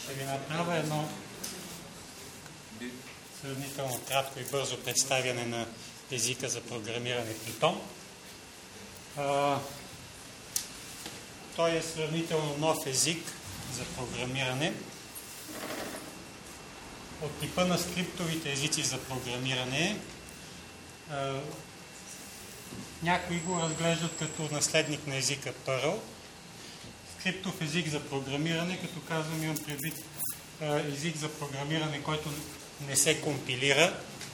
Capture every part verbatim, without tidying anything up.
Ще ви направя едно сравнително кратко и бързо представяне на езика за програмиране Python. А, той е сравнително нов език за програмиране. От типа на скриптовите езици за програмиране. А, някои го разглеждат като наследник на езика Perl. Скриптов език за програмиране, като казвам, имам предвид език за програмиране, който не се компилира.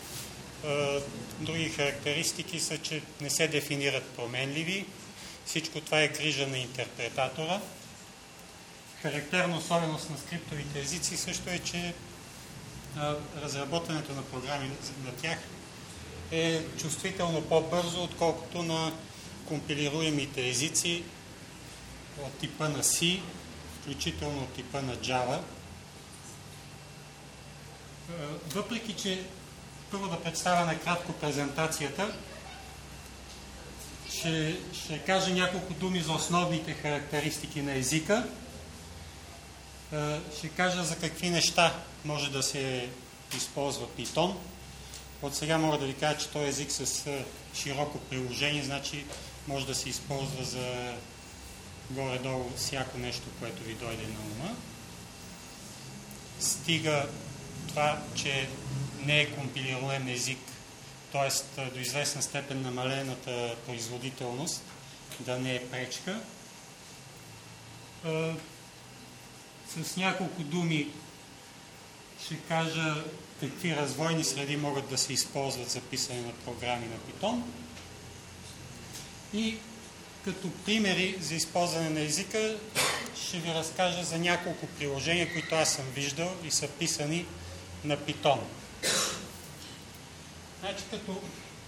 Други характеристики са, че не се дефинират променливи. Всичко това е грижа на интерпретатора. Характерна особеност на скриптовите езици също е, че разработването на програми на тях е чувствително по-бързо, отколкото на компилируемите езици от типа на C, включително от типа на Java. Въпреки че първо да представя накратко презентацията, ще, ще кажа няколко думи за основните характеристики на езика. Ще кажа за какви неща може да се използва Python. От сега мога да ви кажа, че този език с широко приложение, значи може да се използва за горе-долу всяко нещо, което ви дойде на ума. Стига това, че не е компилируем език, т.е. до известна степен намалената производителност да не е пречка. С няколко думи ще кажа какви развойни среди могат да се използват за писане на програми на Python. И като примери за използване на езика ще ви разкажа за няколко приложения, които аз съм виждал и са писани на Python. Значи, като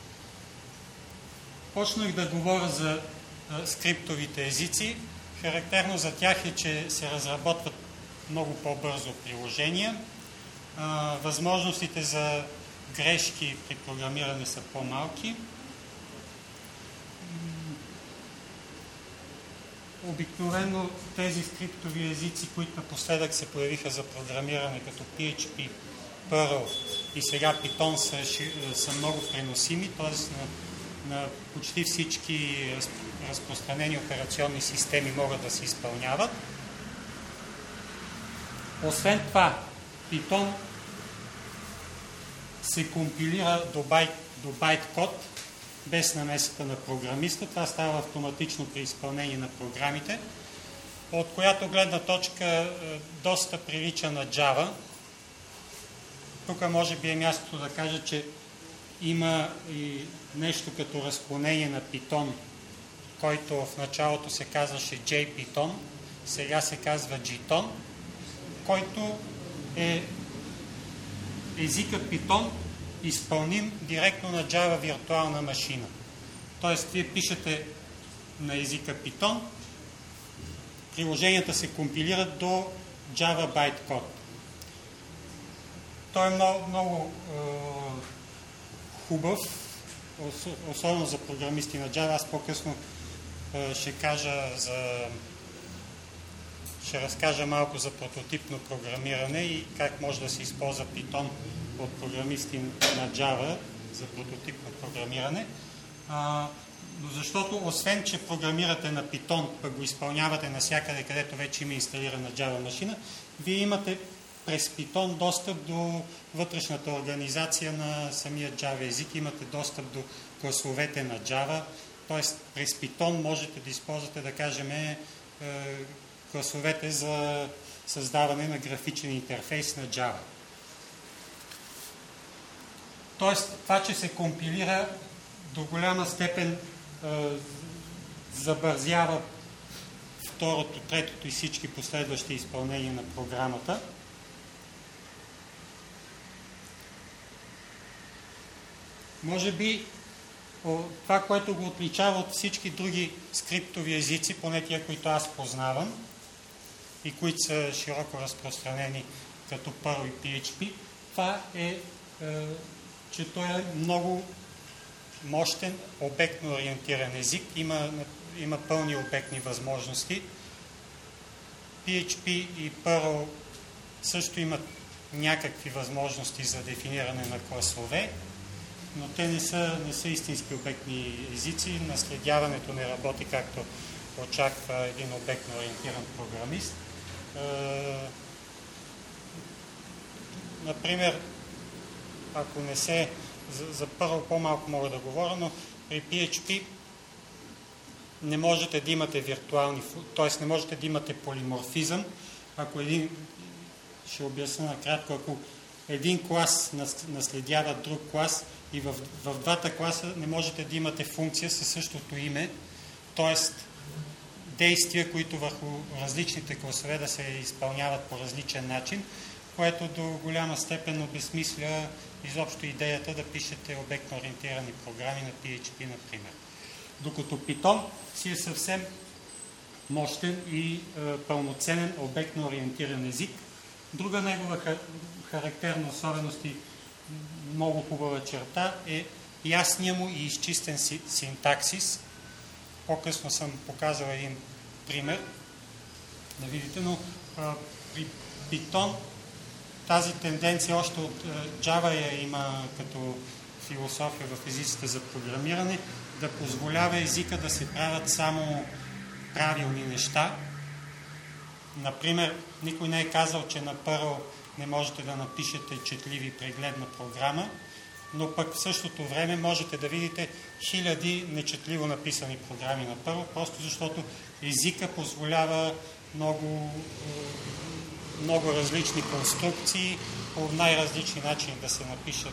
почнах да говоря за а, скриптовите езици, характерно за тях е, че се разработват много по-бързо приложения. А, възможностите за грешки при програмиране са по-малки. Обикновено тези скриптови езици, които напоследък се появиха за програмиране, като Пи Ейч Пи, Perl и сега Python са, са много преносими, т.е. На, на почти всички разпространени операционни системи могат да се изпълняват. Освен това, Python се компилира до байт, до байт код, без намесата на програмиста. Това става автоматично при изпълнение на програмите, от която гледна точка доста прилича на Java. Тук може би е мястото да кажа, че има и нещо като разклонение на Python, който в началото се казваше JPython, сега се казва Jython, който е езика Python, изпълним директно на Java виртуална машина. Тоест, вие пишете на езика Python, приложенията се компилират до Java bytecode. Той е много, много е, хубав, особено за програмисти на Java. Аз по-късно е, ще кажа за... ще разкажа малко за прототипно програмиране и как може да се използва Python от програмисти на Java за прототипно програмиране. А, но защото, освен че програмирате на Python, пък го изпълнявате навсякъде, където вече има инсталирана Java машина, вие имате през Python достъп до вътрешната организация на самия Java език, имате достъп до класовете на Java, т.е. през Python можете да използвате, да кажем, е, класовете за създаване на графичен интерфейс на Java. Тоест, това, че се компилира, до голяма степен е, забързява второто, третото и всички последващи изпълнения на програмата. Може би това, което го отличава от всички други скриптови езици, поне тия, които аз познавам и които са широко разпространени като Perl и Пи Ейч Пи, това е, е че той е много мощен, обектно ориентиран език, има, има пълни обектни възможности. Пи Ейч Пи и Perl също имат някакви възможности за дефиниране на класове, но те не са, не са истински обектни езици. Наследяването не работи както очаква един обектно ориентиран програмист. Например, ако не се... За, за първо по-малко мога да говоря, но при пи ейч пи не можете да имате виртуални, т.е. не можете да имате полиморфизъм. Ако един, ще обясня накратко, ако един клас наследява друг клас и в, в двата класа не можете да имате функция със същото име, т.е. действия, които върху различните класове да се изпълняват по различен начин, което до голяма степен обезмисля изобщо идеята да пишете обектно ориентирани програми на пи ейч пи, например. Докато Python си е съвсем мощен и е, пълноценен обектно ориентиран език. Друга негова характерна особеност и много хубава черта е ясния му и изчистен си, синтаксис. По-късно съм показал един пример да видите, но а, при Python тази тенденция още от Java я има като философия в езиците за програмиране, да позволява езика да се правят само правилни неща. Например, никой не е казал, че на Perl не можете да напишете четливи прегледна програма, но пък в същото време можете да видите хиляди нечетливо написани програми на Perl, просто защото езика позволява много, много различни конструкции, по най-различни начини да се напишат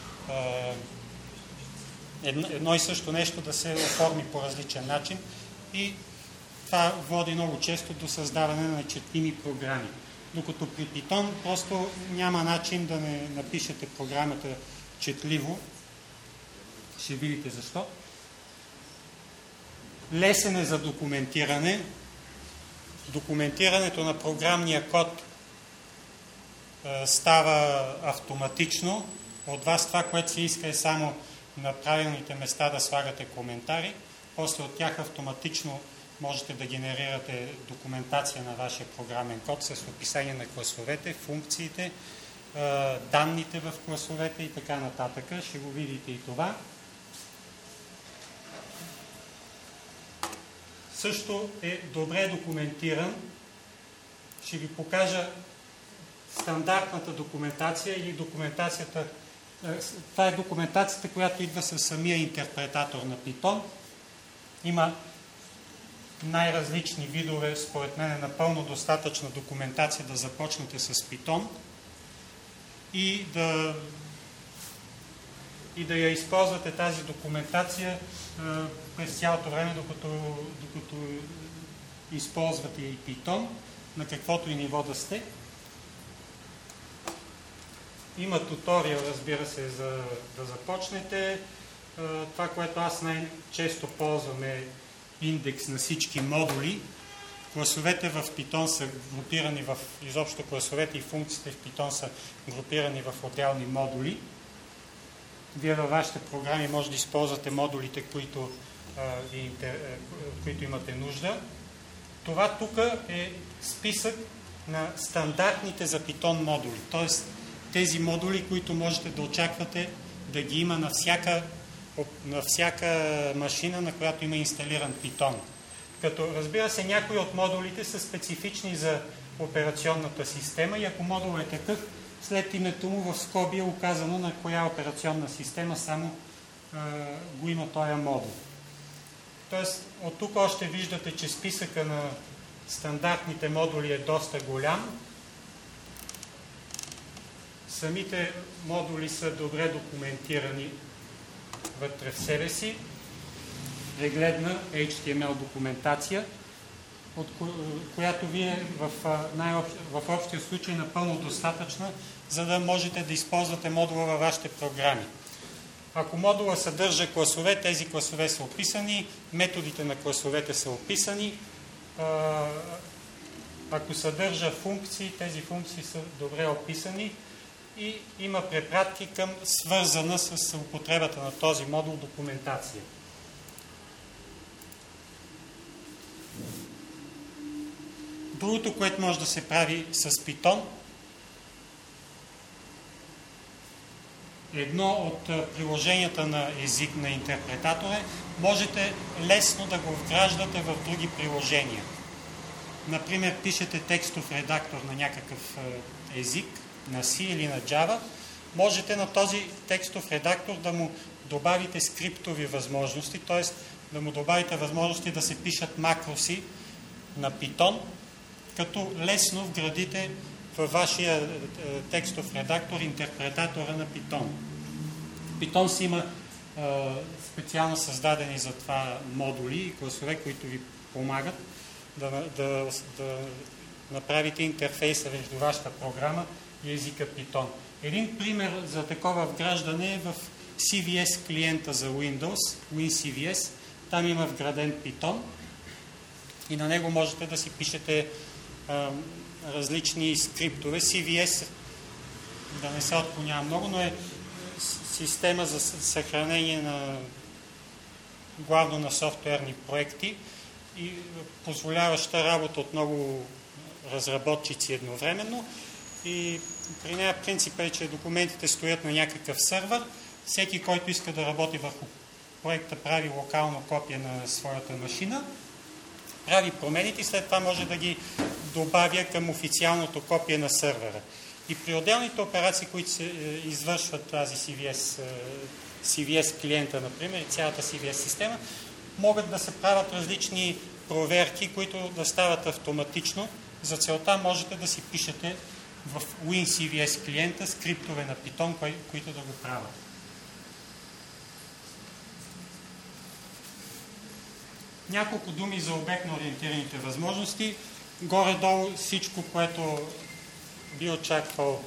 едно, едно и също нещо да се оформи по различен начин и това води много често до създаване на нечетлими програми. Докато при Python просто няма начин да не напишете програмата четливо. Ще видите защо. Лесен е за документиране. Документирането на програмния код е, става автоматично. От вас това, което се иска, е само на правилните места да слагате коментари. После от тях автоматично можете да генерирате документация на вашия програмен код с описание на класовете, функциите, данните в класовете и така нататък. Ще го видите и това. Също е добре документиран. Ще ви покажа стандартната документация или документацията. Това е документацията, която идва със самия интерпретатор на Python. Има най-различни видове, според мен е напълно достатъчна документация да започнете с Python и да, и да я използвате тази документация е, през цялото време, докато, докато използвате и Python, на каквото и ниво да сте. Има туториал, разбира се, за да започнете. Е, това, което аз най-често ползвам е индекс на всички модули. Класовете в Python са групирани в... Изобщо класовете и функциите в Python са групирани в отделни модули. Вие във вашите програми може да използвате модулите, които, а, и, които имате нужда. Това тук е списък на стандартните за Python модули. Т.е. тези модули, които можете да очаквате да ги има на всяка на всяка машина, на която има инсталиран Python. Като, разбира се, някои от модулите са специфични за операционната система и ако модул е такъв, след името му в скоби е указано на коя операционна система само а, го има този модул. Тоест, от тук още виждате, че списъка на стандартните модули е доста голям. Самите модули са добре документирани вътре в себе си, прегледна ейч ти ем ел документация, от която ви е в, в общия случай напълно достатъчна, за да можете да използвате модула във вашите програми. Ако модула съдържа класове, тези класове са описани, методите на класовете са описани. Ако съдържа функции, тези функции са добре описани и има препратки към свързана с употребата на този модул документация. Другото, което може да се прави с Python, едно от приложенията на език на интерпретатора, можете лесно да го вграждате в други приложения. Например, пишете текстов редактор на някакъв език, на C или на Java, можете на този текстов редактор да му добавите скриптови възможности, т.е. да му добавите възможности да се пишат макроси на Python, като лесно вградите във вашия текстов редактор интерпретатора на Python. Python си има е, специално създадени за това модули и класове, които ви помагат да, да, да направите интерфейса между вашата програма и езика Python. Един пример за такова вграждане е в си ви ес клиента за Windows, WinCVS. Там има вграден Python и на него можете да си пишете а, различни скриптове. си ви ес, да не се отклонява много, но е система за съхранение на главно на софтуерни проекти и позволяваща работа от много разработчици едновременно. И при нея принципът е, че документите стоят на някакъв сървър. Всеки, който иска да работи върху проекта, прави локално копие на своята машина, прави промените и след това може да ги добавя към официалното копие на сървъра. И при отделните операции, които се извършват тази си ви ес, си ви ес клиента, например, и цялата си ви ес система, могат да се правят различни проверки, които да стават автоматично. За целта можете да си пишете в WinCVS клиента скриптове на Python, кои, които да го правят. Няколко думи за обектно ориентираните възможности. Горе-долу всичко, което би очаквал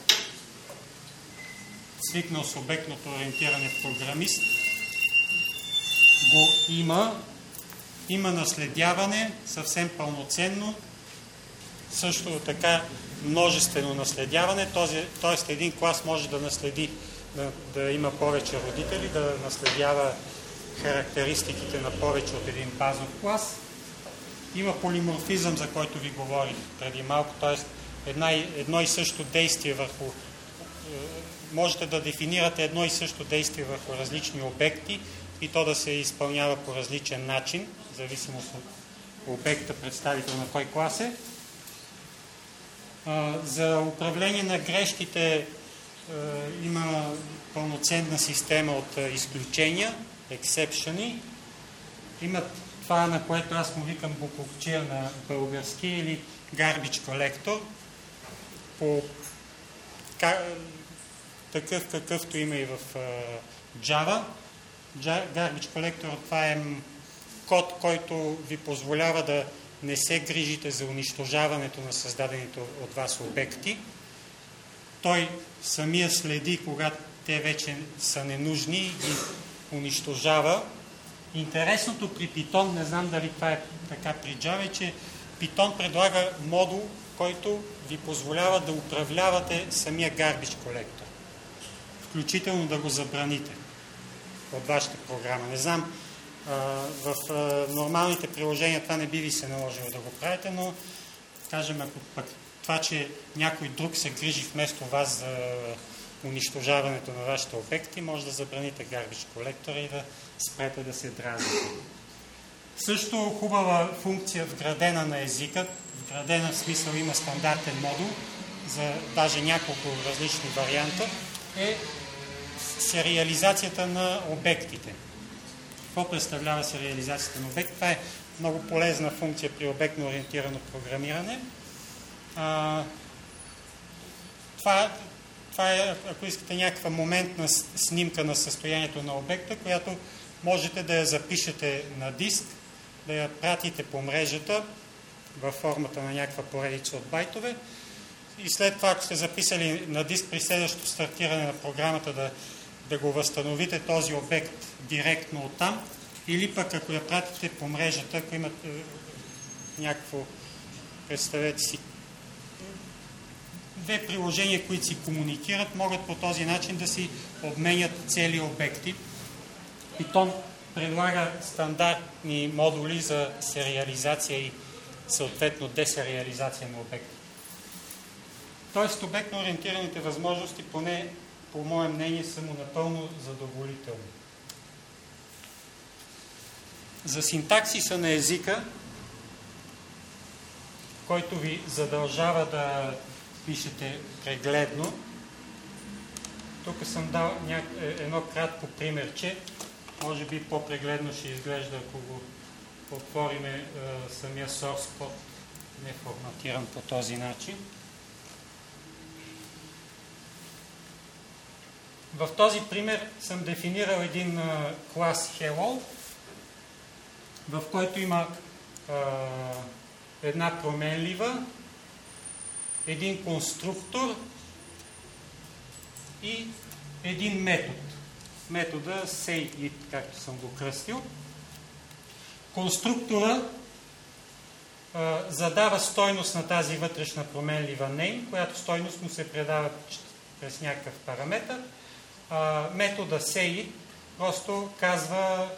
свикнал с обектното ориентиране програмист, го има. Има наследяване съвсем пълноценно. Също така множествено наследяване, т.е. един клас може да наследи, да, да има повече родители, да наследява характеристиките на повече от един базов клас. Има полиморфизъм, за който ви говорих преди малко, т.е. Една, едно и също действие върху... Можете да дефинирате едно и също действие върху различни обекти и то да се изпълнява по различен начин, в зависимост от обекта, представител на кой клас е. За управление на грешките има пълноценна система от изключения, ексепшени. Има това, на което аз му викам буковчия на български, или garbage collector, по такъв какъвто има и в Java. Garbage collector, това е код, който ви позволява да не се грижите за унищожаването на създадените от вас обекти. Той самия следи, когато те вече са ненужни и ги унищожава. Интересното при Python, не знам дали това е така при Java, е, че Python предлага модул, който ви позволява да управлявате самия garbage collector. Включително да го забраните от вашата програма. Не знам, в нормалните приложения това не би ви се наложило да го правите, но кажем, ако пък това, че някой друг се грижи вместо вас за унищожаването на вашите обекти, може да забраните garbage collector и да спрете да се дразните. Също хубава функция, вградена на езика, вградена в смисъл има стандартен модул за даже няколко различни варианта, е сериализацията на обектите. Какво представлява сериализацията на обект? Това е много полезна функция при обектно ориентирано програмиране. А, това, това е, ако искате, някаква моментна снимка на състоянието на обекта, която можете да я запишете на диск, да я пратите по мрежата във формата на някаква поредица от байтове и след това, ако сте записали на диск при следващото стартиране на програмата, да, да го възстановите този обект директно оттам, или пък ако я пратите по мрежата, ако имате е, някакво, представете си, две приложения, които си комуникират, могат по този начин да си обменят цели обекти. Python предлага стандартни модули за сериализация и съответно десериализация на обекти. Тоест, обектно ориентираните възможности, поне по мое мнение, са му напълно задоволителни. За синтаксиса на езика, който ви задължава да пишете прегледно, тук съм дал ня... едно кратко примерче. Може би по-прегледно ще изглежда, ако го отворим е, самия source code, не форматиран по този начин. В този пример съм дефинирал един а, клас Hello, в който има а, една променлива, един конструктор и един метод. Метода sayIt, както съм го кръстил. Конструктора а, задава стойност на тази вътрешна променлива name, която стойност му се предава през някакъв параметър. А, метода sayIt просто казва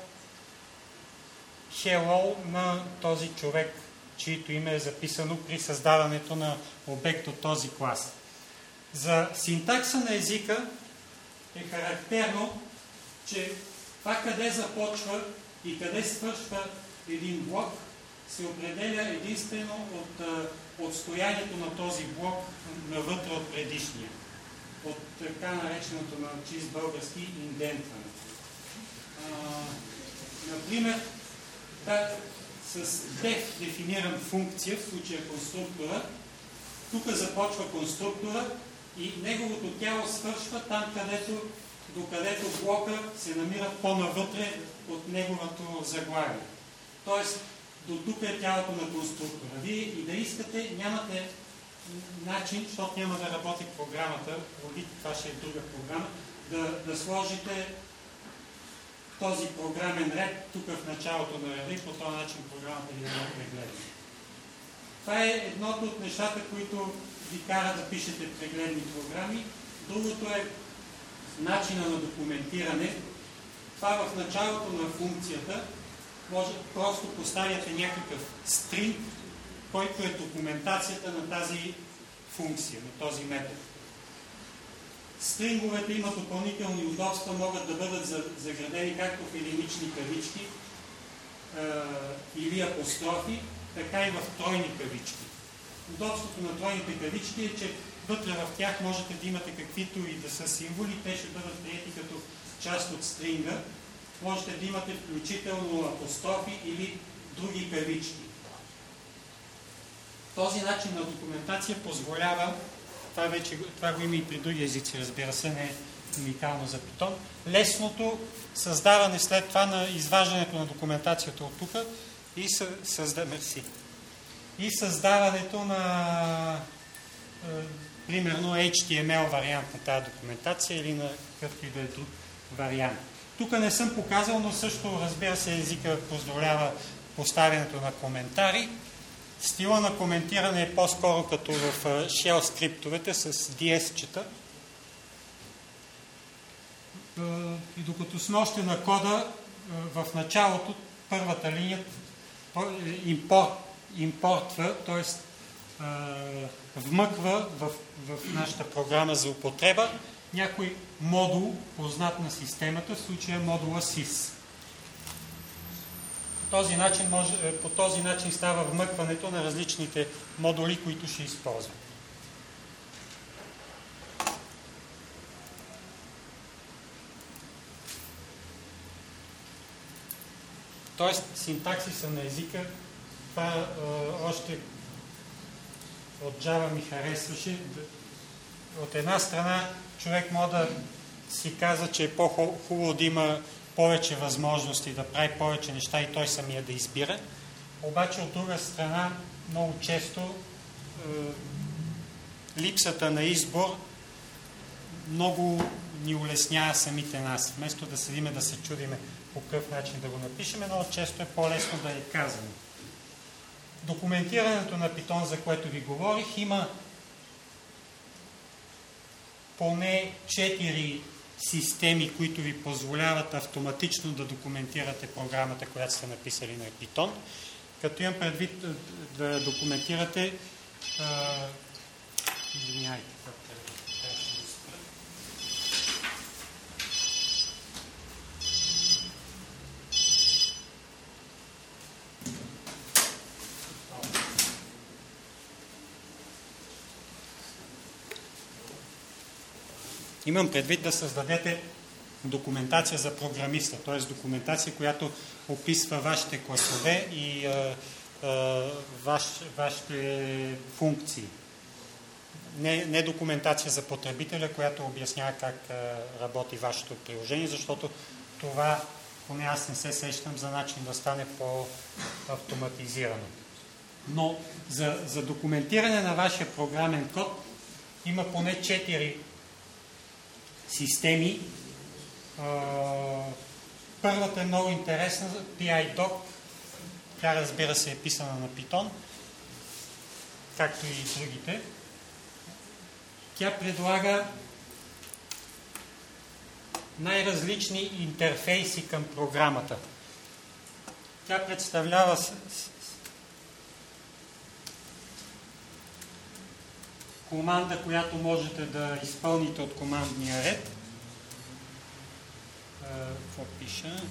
hello на този човек, чието име е записано при създаването на обект от този клас. За синтакса на езика е характерно, че това къде започва и къде свършва един блок се определя единствено от отстоянието на този блок навътре от предишния. От така нареченото на чист български индентване. А, например, так, с def дефинирам функция, в случая конструктора. Тук започва конструктора и неговото тяло свършва там, където, докъдето блока се намира по-навътре от неговото заглавие. Тоест, до тук е тялото на конструктора. Вие и да искате, нямате начин, защото няма да работи програмата, това ще е друга програма, да, да сложите този програмен ред тук в началото на реда и по този начин програмата ви да не прегледа. Това е едното от нещата, които ви кара да пишете прегледни програми. Другото е начина на документиране. Това в началото на функцията може просто поставяте някакъв стринг, който е документацията на тази функция, на този метод. Стринговете имат допълнителни удобства, могат да бъдат заградени както в единични кавички е, или апострофи, така и в тройни кавички. Удобството на тройните кавички е, че вътре в тях можете да имате каквито и да са символи, те ще бъдат приети като част от стринга. Можете да имате включително апострофи или други кавички. Този начин на документация позволява, това, вече, това го има и при други езици, разбира се, не е уникално за Python, лесното създаване след това на изваждането на документацията от тук и, създа... Мерси. и създаването на е, примерно Ейч Ти Ем Ел вариант на тази документация или на какъвто и да е друг вариант. Тук не съм показал, но също, разбира се, езика позволява поставянето на коментари. Стила на коментиране е по-скоро като в shell скриптовете с ди ес-чета. И докато сме още на кода, в началото първата линия импорт, импортва, т.е. вмъква в, в нашата програма за употреба някой модул, познат на системата, в случая модула сис. Този начин може, по този начин става вмъкването на различните модули, които ще използваме. Тоест, синтаксиса на езика, това е, още от Java ми харесваше. От една страна, човек може да си казва, че е по-хубаво да има повече възможности, да прави повече неща и той самия да избира. Обаче от друга страна, много често е, липсата на избор много ни улеснява самите нас. Вместо да седиме да се чудиме по какъв начин да го напишеме, много често е по-лесно да е казано. Документирането на Python, за което ви говорих, има поне четири системи, които ви позволяват автоматично да документирате програмата, която сте написали на Python. Като имам предвид да документирате извиняйте, Имам предвид да създадете документация за програмиста, т.е. документация, която описва вашите класове и а, а, ваш, вашите функции. Не, не документация за потребителя, която обяснява как а, работи вашето приложение, защото това, поне аз не се сещам за начин да стане по-автоматизирано. Но за, за документиране на вашия програмен код има поне четири системи. Първата е много интересна, пи ай doc. Тя, разбира се, е писана на Python, както и другите. Тя предлага най-различни интерфейси към програмата. Тя представлява с, с, команда, която можете да изпълните от командния ред. Какво пиша?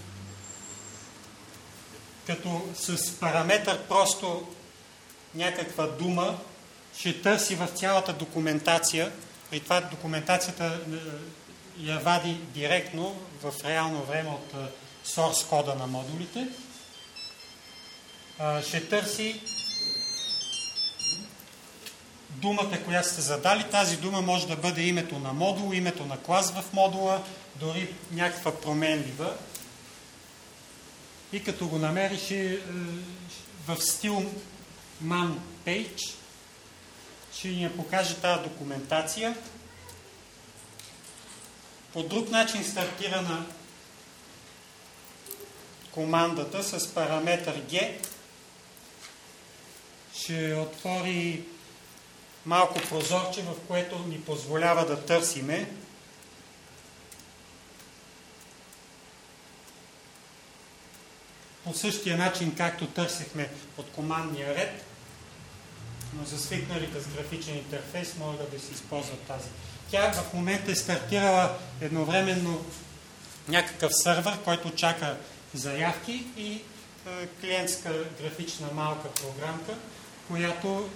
Като с параметър просто някаква дума ще търси в цялата документация. При това документацията я вади директно в реално време от source кода на модулите. Ще търси думата, която сте задали. Тази дума може да бъде името на модул, името на клас в модула, дори някаква променлива. И като го намериш в стил man page, ще ни покаже тази документация. По друг начин стартира на командата с параметър G. Ще отвори малко прозорче, в което ни позволява да търсиме. По същия начин, както търсихме от командния ред, но за свикналите с графичен интерфейс могат да се използват тази. Тя в момента е стартирала едновременно някакъв сървър, който чака заявки и е, клиентска графична малка програмка, която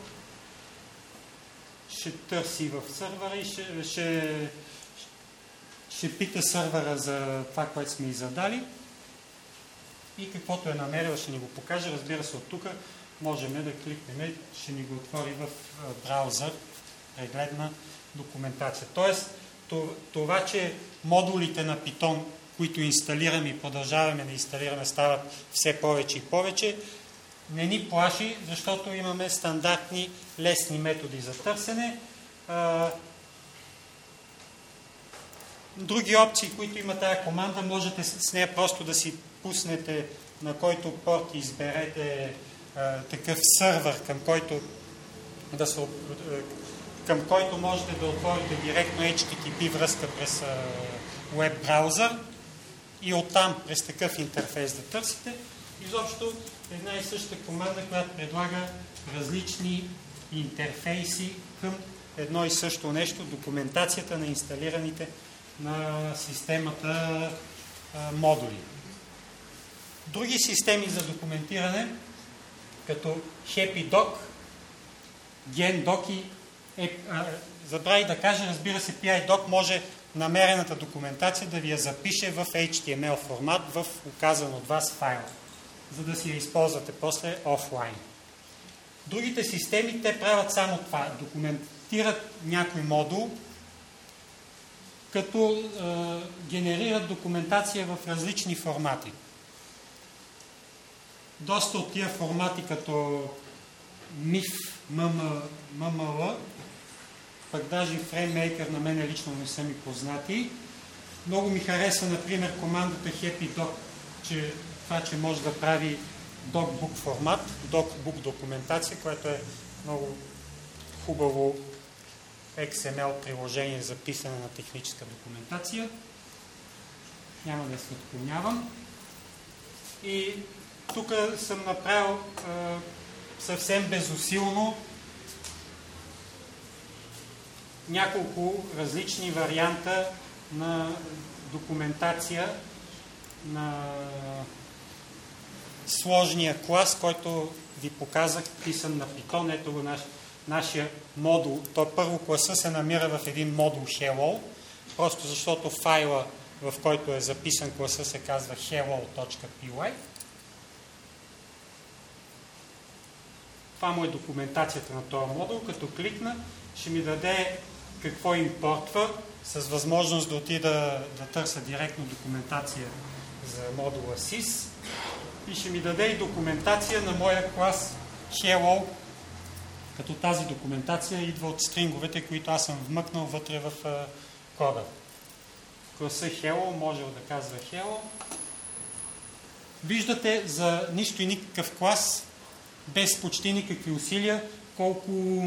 ще търси в сървъра и ще, ще, ще пита сървъра за това, което сме и задали. И каквото е намерила, ще ни го покаже. Разбира се, от тук можем да кликнем, ще ни го отвори в браузър, прегледна документация. Тоест, това, че модулите на Python, които инсталираме и продължаваме да инсталираме, стават все повече и повече, не ни плаши, защото имаме стандартни лесни методи за търсене. Други опции, които има тая команда, можете с нея просто да си пуснете на който порт изберете а, такъв сървър, към който, да се, към който можете да отворите директно ейч ти ти пи връзка през веб браузър и оттам през такъв интерфейс да търсите. Изобщо една и съща команда, която предлага различни интерфейси към едно и също нещо, документацията на инсталираните на системата а, модули. Други системи за документиране, като HappyDoc, GenDoc и е, а, забравих да кажа, разбира се, пи ай doc може намерената документация да ви я запише в ейч ти ем ел формат в указан от вас файл, за да си я използвате после офлайн. Другите системи, те правят само това. Документират някой модул, като е, генерират документация в различни формати. Доста от тия формати, като миф, ем ем ел, пък даже FrameMaker на мен лично не са ми познати. Много ми харесва, например, командата HappyDoc, че това, че може да прави docbook формат, docbook документация, което е много хубаво икс ем ел приложение за писане на техническа документация. Няма да се отклонявам. И тук съм направил е, съвсем безусилно няколко различни варианта на документация на сложния клас, който ви показах, писан на Python. Ето го наш, нашия модул. То първо класа се намира в един модул Hello, просто защото файла, в който е записан класа, се казва hello.py. Това му е документацията на този модул. Като кликна, ще ми даде какво импортва, с възможност да отида да търся директно документация за модула sys и ще ми даде и документация на моя клас hello, като тази документация идва от стринговете, които аз съм вмъкнал вътре в uh, кода. Класа hello може да казва hello. Виждате за нищо и никакъв клас, без почти никакви усилия, колко,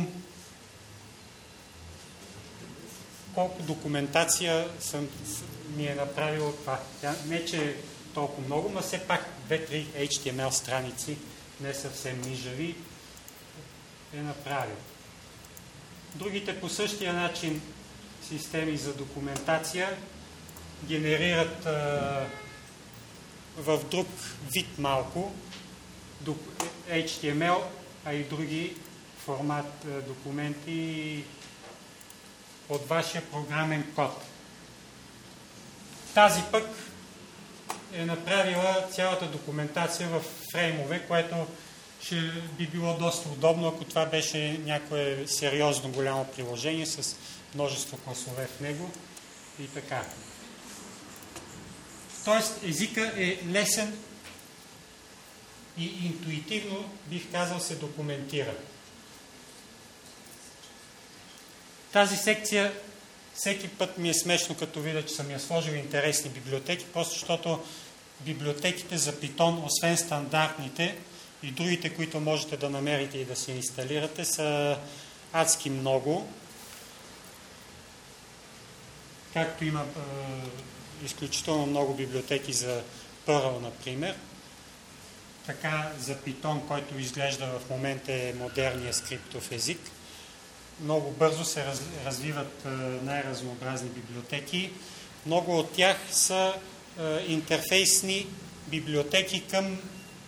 колко документация съм, ми е направил това. Не, че е толкова много, но все пак две-три Ейч Ти Ем Ел страници, не съвсем нижави, е направил. Другите по същия начин системи за документация генерират а, в друг вид малко Ейч Ти Ем Ел, а и други формат а, документи от вашия програмен код. Тази пък е направила цялата документация в фреймове, което ще би било доста удобно, ако това беше някое сериозно голямо приложение с множество класове в него и така. Тоест езика е лесен и интуитивно, бих казал, се документира. Тази секция всеки път ми е смешно, като видя, че съм я сложил интересни библиотеки, просто защото библиотеките за Python, освен стандартните и другите, които можете да намерите и да си инсталирате, са адски много. Както има е, изключително много библиотеки за Perl, например, така за Python, който изглежда в момента е модерния скриптов език. Много бързо се раз, развиват е, най-разнообразни библиотеки. Много от тях са е, интерфейсни библиотеки към,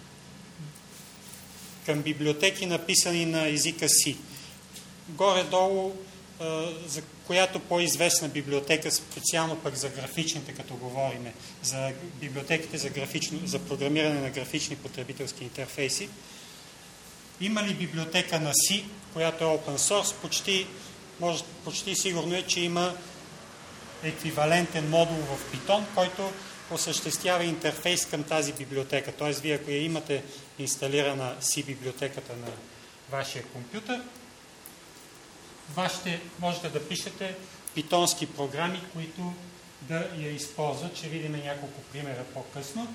към библиотеки, написани на езика C. Горе-долу, е, за която по-известна библиотека, специално пък за графичните, като говориме, за библиотеките за, графично, за програмиране на графични потребителски интерфейси. Има ли библиотека на C, която е open source? Почти, може, почти сигурно е, че има еквивалентен модул в Python, който осъществява интерфейс към тази библиотека. Т.е. вие, ако я имате инсталирана C библиотеката на вашия компютър, вашите, можете да пишете питонски програми, които да я използват. Ще видим няколко примера по-късно.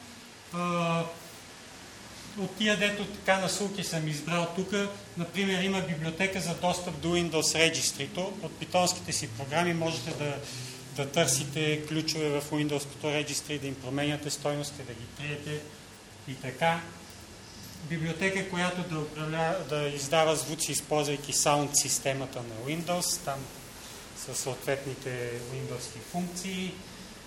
От тия, дето така на слуки съм избрал тук, например, има библиотека за достъп до Windows Registry. От питонските си програми можете да, да търсите ключове в Windows Registry, да им променяте стойности, да ги триете и така. Библиотека, която да, управля, да издава звуци, използвайки саунд системата на Windows, там със съответните Windows функции.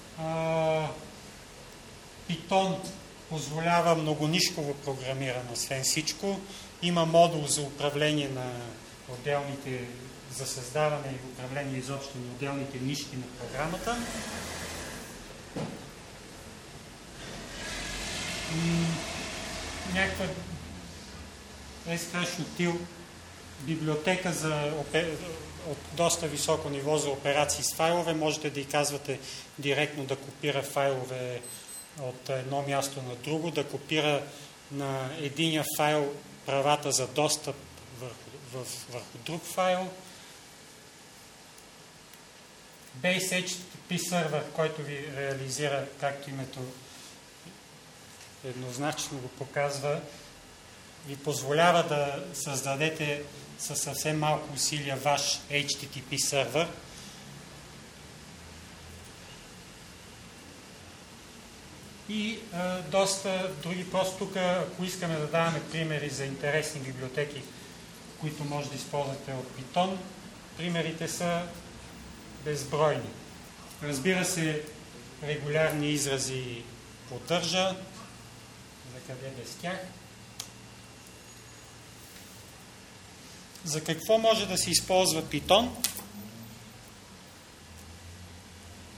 Python позволява многонишково програмиране, освен всичко. Има модул за управление на отделните, за създаване и управление изобщо на отделните нишки на програмата. Някаква SHUTIL библиотека за от доста високо ниво за операции с файлове. Можете да й казвате директно да копира файлове от едно място на друго, да копира на единия файл правата за достъп върху, върху друг файл. Base Ейч Ти Ти Пи сервер, който ви реализира, както името еднозначно го показва, ви позволява да създадете със съвсем малко усилия ваш Ейч Ти Ти Пи сервер. И а, доста други. Просто тук, ако искаме да даваме примери за интересни библиотеки, които може да използвате от Python, примерите са безбройни. Разбира се, регулярни изрази поддържа. За къде без тях? За какво може да се използва Python?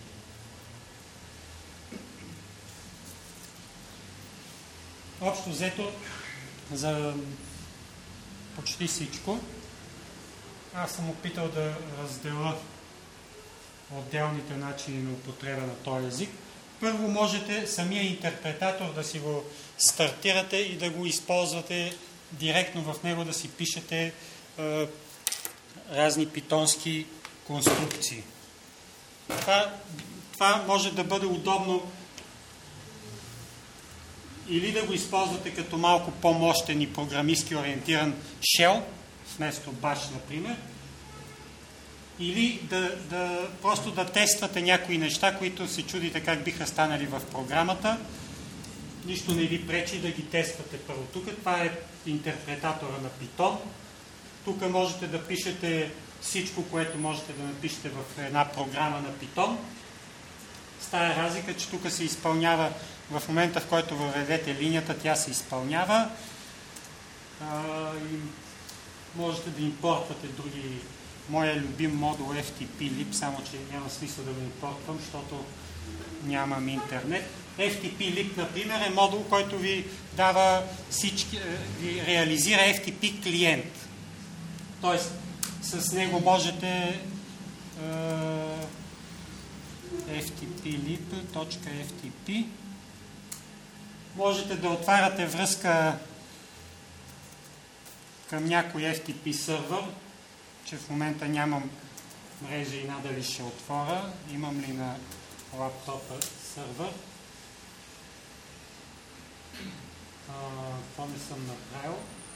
общо взето за почти всичко. Аз съм опитал да разделя отделните начини на употреба на този език. Първо можете самия интерпретатор да си го стартирате и да го използвате директно в него, да си пишете е, разни питонски конструкции. Това, това може да бъде удобно или да го използвате като малко по-мощен и програмистски ориентиран shell, вместо bash, например, или да, да, просто да тествате някои неща, които се чудите как биха станали в програмата. Нищо не ви пречи да ги тествате първо. Тук това е интерпретатора на Python. Тук можете да пишете всичко, което можете да напишете в една програма на Python. С тая разлика, че тук се изпълнява в момента, в който въведете линията, тя се изпълнява. А, и можете да импортвате други. Моя любим модул еф ти пи lib, само че няма смисъл да го импортвам, защото нямам интернет. еф ти пи lib, например, е модул, който ви дава всички, ви реализира еф ти пи клиент. Тоест, с него можете еф ти пи lib.ftp можете да отваряте връзка към някой еф ти пи сървър, че в момента нямам мрежа и надали ще отворя. Имам ли на лаптопа сървър? Това не съм направил.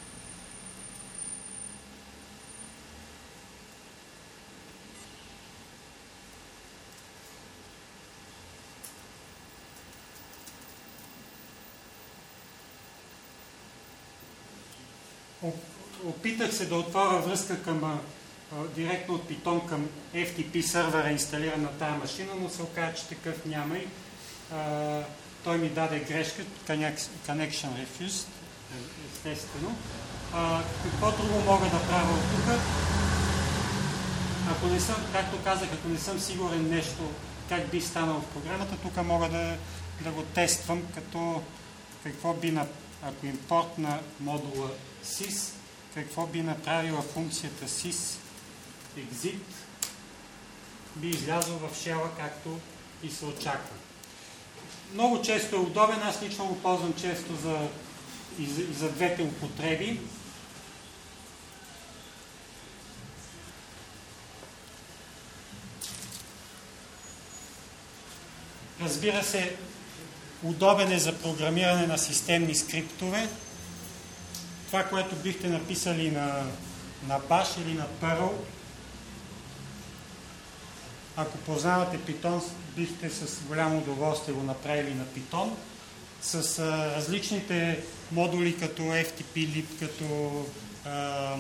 Опитах се да отворя връзка към, а, директно от Python към еф ти пи сървъра, инсталиран на тази машина, но се оказа, че такъв няма и а, той ми даде грешка, connection refused, естествено. А, какво друго мога да правя от тук? Ако не съм, както казах, ако не съм сигурен нещо, как би станало в програмата, тук мога да, да го тествам, като какво би, на, ако импорт на модула sys, какво би направила функцията sys exit, би излязъл в shell, както и се очаква. Много често е удобен, аз лично го ползвам често за, и за, и за двете употреби. Разбира се, удобен е за програмиране на системни скриптове. Това, което бихте написали на, на Bash или на Perl, ако познавате Python, бихте с голямо удоволствие го направили на Python. С а, различните модули като еф ти пи lib, като а,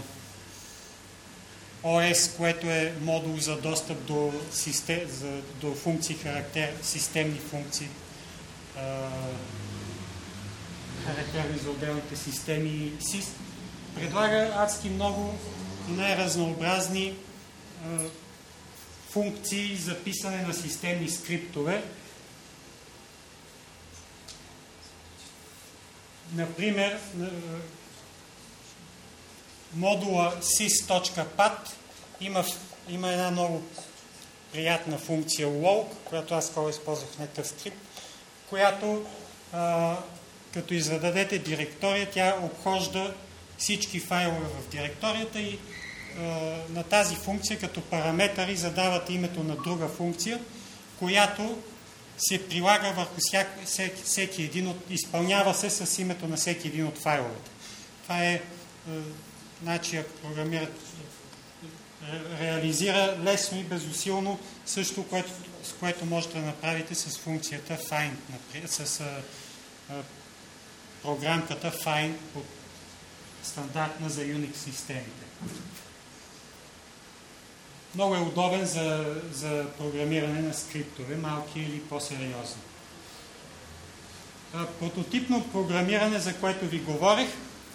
о ес, което е модул за достъп до, систем, за, до функции характер, системни функции, а, характерни за отделните системи. сис предлага адски много най-разнообразни а, функции за писане на системни скриптове. Например, модула sys.pat има, има една много приятна функция log, която аз скоро използвах в някакъв скрипт, която а, като изведадете директория, тя обхожда всички файлове в директорията и а, на тази функция като параметъри задавате името на друга функция, която се прилага върху всяк, всеки, всеки един от, изпълнява се с името на всеки един от файловете. Това е, е значи, ако програмират, ре, реализира лесно и безусилно също, което, с което можете да направите с функцията find, например, с а, а, програмката find, стандартна за Unix системите. Много е удобен за, за програмиране на скриптове, малки или по-сериозни. Прототипно програмиране, за което ви говорих.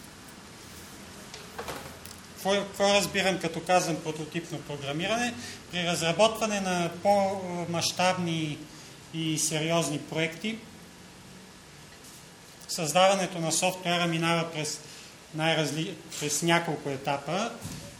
Какво разбирам, като казвам прототипно програмиране? При разработване на по-мащабни и сериозни проекти създаването на софтуера минава през, най-разли... през няколко етапа,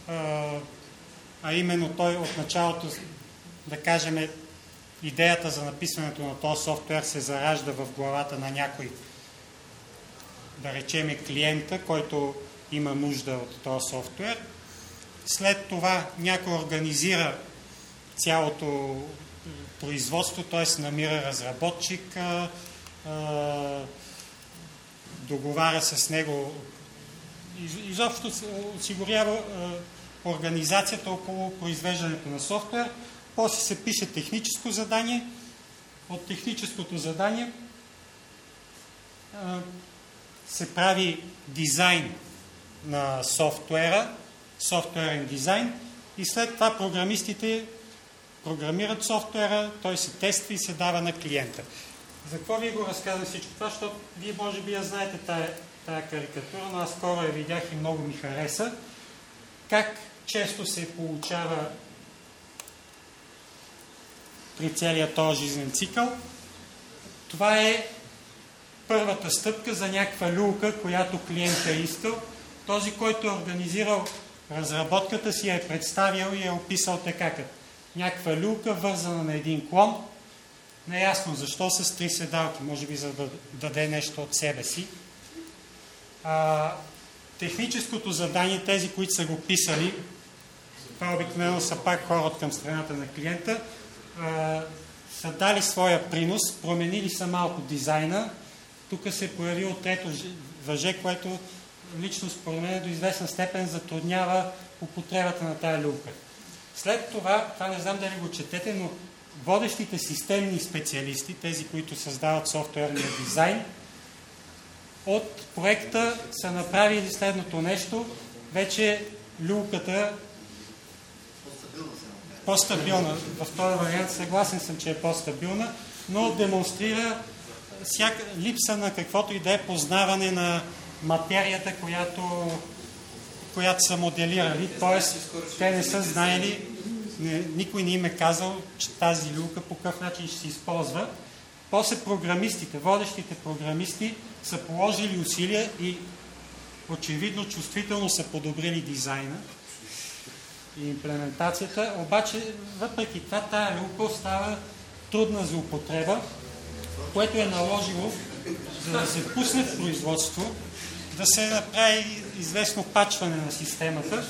а именно той от началото, да кажем, идеята за написването на този софтуер се заражда в главата на някой, да речеме клиента, който има нужда от този софтуер. След това някой организира цялото производство, т.е. намира разработчик, договаря се с него, изобщо осигурява организацията около произвеждането на софтуер. После се пише техническо задание. От техническото задание се прави дизайн на софтуера, софтуерен дизайн, и след това програмистите програмират софтуера, той се тества и се дава на клиента. За какво ви го разказвам всичко това? Защото вие може би я знаете тая, тая карикатура, но аз скоро я видях и много ми хареса. Как често се получава при целия този жизнен цикъл. Това е първата стъпка за някаква люлка, която клиентът е искал. Този, който е организирал разработката си, е представил и е описал така, като някаква люлка, вързана на един клон. Неясно защо, с три седалки, може би за да даде нещо от себе си. А, техническото задание, тези, които са го писали, това обикновено са пак хора от към страната на клиента, а, са дали своя принос, променили са малко дизайна. Тук се е появило трето въже, което лично според мен до известна степен затруднява употребата на тая люлка. След това, това не знам дали го четете, но водещите системни специалисти, тези, които създават софтуерния дизайн, от проекта са направили следното нещо. Вече люлката по-стабилна. В този вариант съгласен съм, че е по-стабилна, но демонстрира всяка липса на каквото и да е познаване на материята, която, която са моделирали. Тоест, те не са знаели, не, никой не им е казал, че тази люлка по какъв начин ще се използва. После програмистите, водещите програмисти са положили усилия и очевидно чувствително са подобрили дизайна и имплементацията, обаче въпреки това тая люлка остава трудна за употреба, което е наложило, за да се пусне в производство, да се направи известно пачване на системата,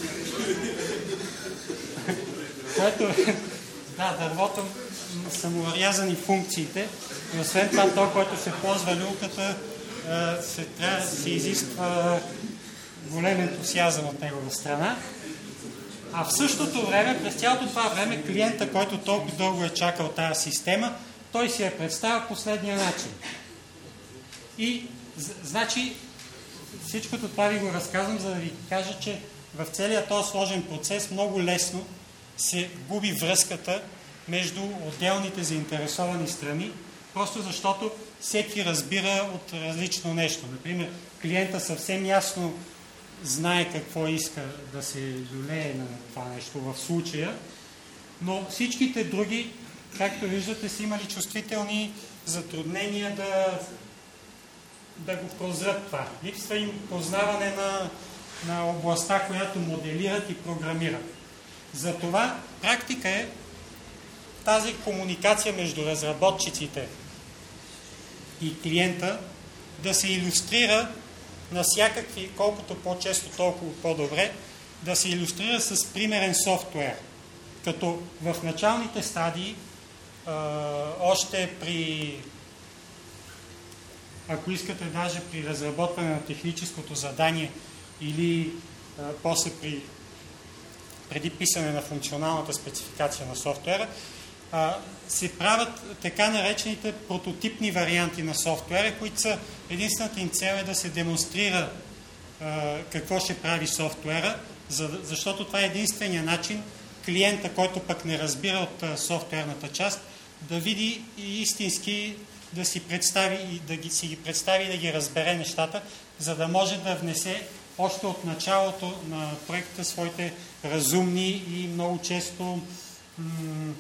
което е, да, дървото са му рязани функциите, и освен това, то, който се ползва люлката, се, трябва, се изисква голям ентусиазъм от негова страна. А в същото време, през цялото това време, клиента, който толкова дълго е чакал тази система, той си я представя последния начин. И, значи, всичкото това ви го разказвам, за да ви кажа, че в целия този сложен процес много лесно се губи връзката между отделните заинтересовани страни, просто защото всеки разбира от различно нещо. Например, клиента съвсем ясно знае какво иска да се долее на това нещо в случая, но всичките други, както виждате, са имали чувствителни затруднения да, да го прозрат това. Липсва им познаване на, на областта, която моделират и програмират. Затова практика е тази комуникация между разработчиците и клиента да се илюстрира на всякакви, колкото по-често, толкова по-добре, да се илюстрира с примерен софтуер. Като в началните стадии, а, още при, ако искате, даже при разработване на техническото задание или а, после при, преди писане на функционалната спецификация на софтуера, а, се правят така наречените прототипни варианти на софтуера, които са единствената им цел е да се демонстрира а, какво ще прави софтуера, за, защото това е единствения начин клиента, който пък не разбира от а, софтуерната част, да види и истински да си представи и да ги, си ги представи и да ги разбере нещата, за да може да внесе още от началото на проекта своите разумни и много често м-